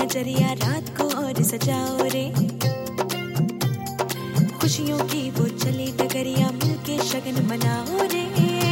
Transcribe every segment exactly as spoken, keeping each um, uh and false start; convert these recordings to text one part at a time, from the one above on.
नजरिया रात को और सजाओ रे, खुशियों की वो चली डगरिया मिलके शगन मनाओ रे।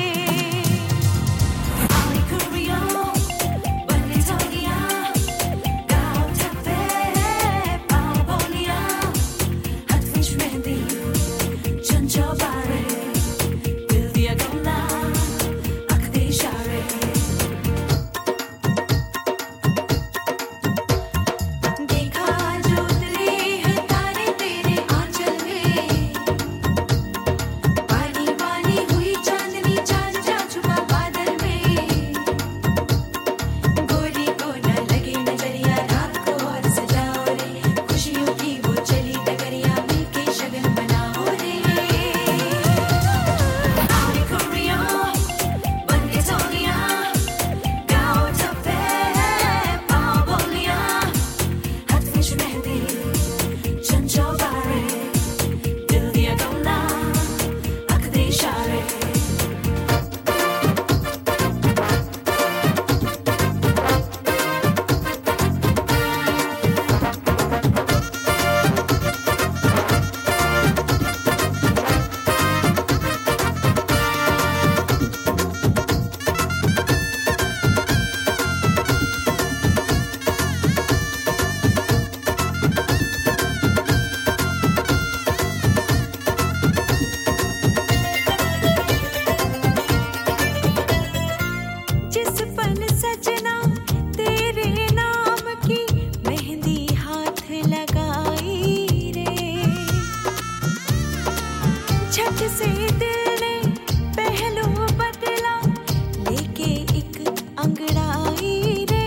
से दिल ने पहलू बदला लेके एक अंगड़ाई रे,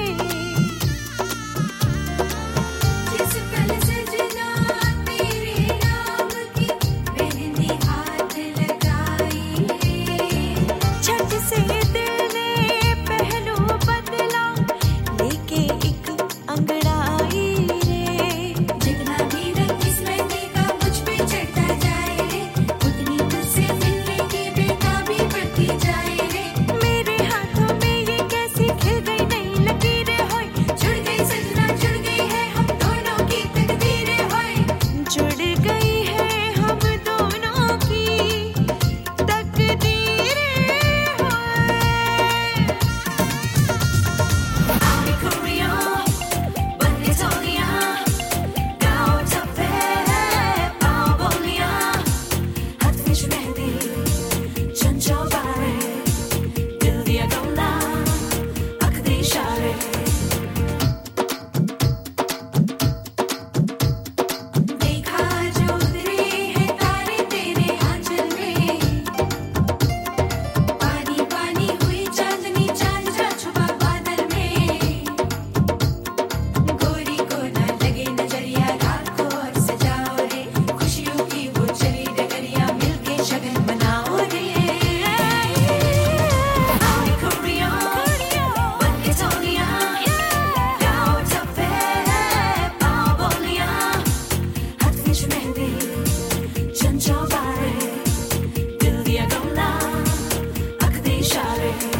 जिस पल सजना तेरे नाम की मेहंदी हाथ लगाई रे, छठ से दिल ने पहलू बदला लेके एक अंगड़ाई रे, जितना भी रंग इस मेहंदी का मुझ पे चढ़ता जाए रे, उतनी तुझसे मिलने की बेताबी बढ़ती जाए रे, मेरे हाथों में ये कैसी खिल गई नई लकीरें होय, जुड़ गई सजना जुड़ गई है हम दोनों की तकदीरें होय, जुड़ गई है हम दोनों की तकदीरें होय। आमी खुरियों बनके सोनियां गाओ चप्पे पाँव बोलियां हाथ विच मेहंदी चंचो बारे दिल दिया गमला अख दे इशारे, देखा जो उतरे हैं तारे तेरे आंचल में, पानी पानी हुई चांदनी चांद जा छुपा बादल में, गोरी को ना लगे नजरिया रात को और सजाओ रे, खुशियों की वो चली डगरिया मिलके शगन मनाओ रे। आमी खुरियों बनके सोनियां गाओ चप्पे पाँव बोलियां हाथ विच मेहंदी चंचो बारे दिल दिया गमला अख दे इशारे।